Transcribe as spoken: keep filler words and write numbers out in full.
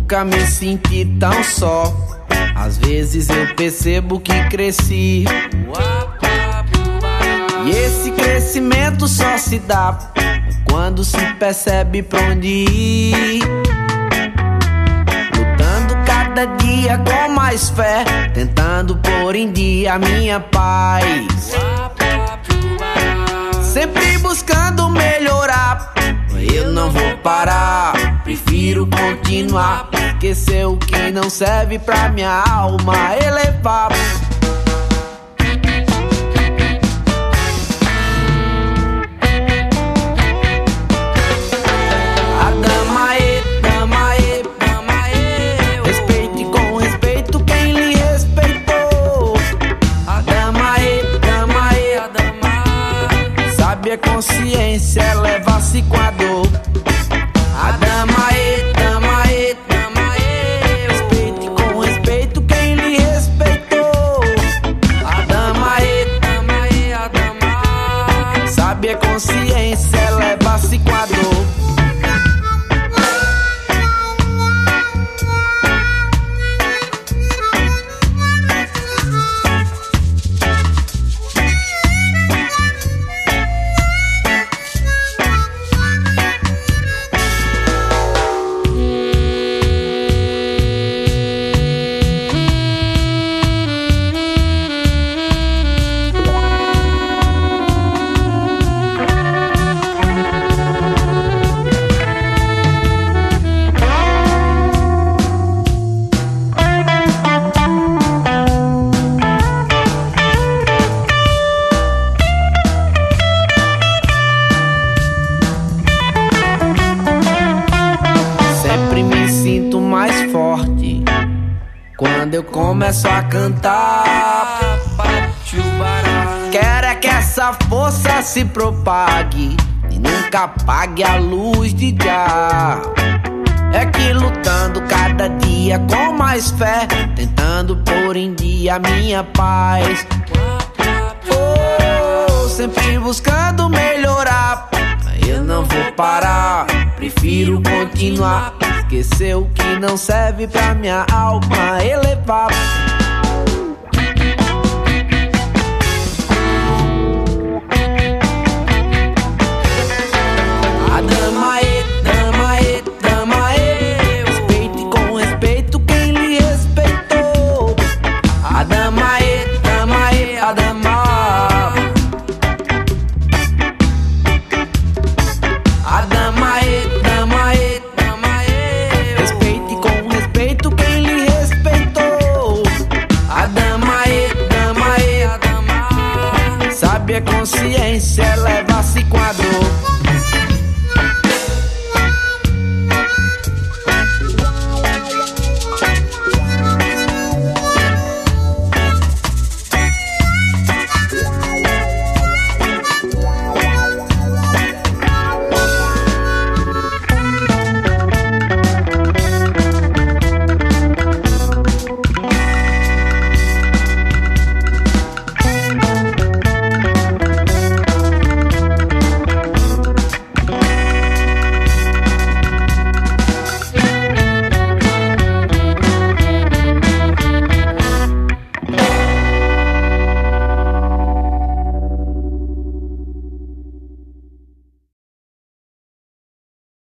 Nunca me senti tão só. Às vezes eu percebo que cresci, e esse crescimento só se dá quando se percebe pra onde ir. Lutando cada dia com mais fé, tentando pôr em dia a minha paz, sempre buscando melhorar. Eu não vou parar, prefiro continuar, esquecer o que não serve pra minha alma elevar. A dama é, dama é, dama é. Respeite com respeito quem lhe respeitou. A dama é, dama é, a dama. Sabe a consciência, leva-se com a dor. A dama é, dama é, dama é. Respeite com respeito quem lhe respeitou. A dama é, dama é, a dama. Sabe a consciência, leva-se com a dor. Mais forte quando eu começo a cantar. Quero é que essa força se propague e nunca apague a luz de Jah. É que lutando cada dia com mais fé, tentando pôr em dia a minha paz. Oh, sempre buscando melhorar. Eu não vou parar, prefiro continuar, esquecer o que não serve pra minha alma elevar.